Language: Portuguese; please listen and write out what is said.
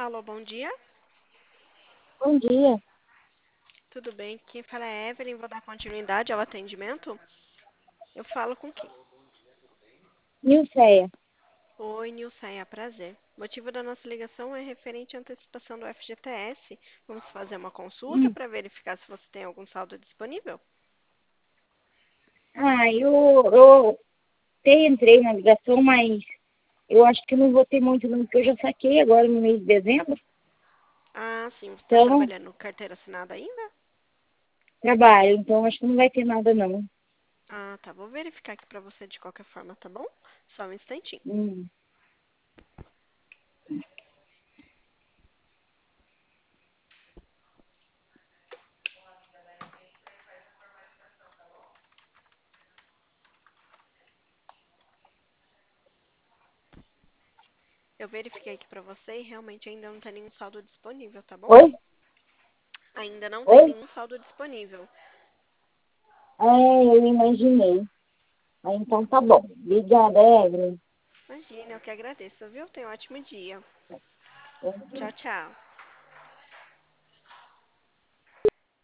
Alô, bom dia. Bom dia, Tudo bem? Quem fala é Evelyn. Vou dar continuidade ao atendimento. Eu falo com quem? Nilceia. Oi, Nilceia, prazer. O motivo da nossa ligação é referente à antecipação do FGTS. Vamos fazer uma consulta Hum. para verificar se você tem algum saldo disponível? Eu até entrei na ligação, mas eu acho que não vou ter muito não, porque eu já saquei agora no mês de dezembro. Ah, sim. Você está Então, trabalhando carteira assinada ainda? trabalho, então acho que não vai ter nada não. Ah, tá. Vou verificar aqui para você de qualquer forma, tá bom? Só um instantinho. Hum. Eu verifiquei aqui para você e realmente ainda não tem nenhum saldo disponível, tá bom? Oi? Ainda não tem Oi? nenhum saldo disponível. Eu imaginei. Então tá bom. Obrigada, Evelyn. Imagina, eu que agradeço, viu? Tenha um ótimo dia. Bom dia. Tchau, tchau.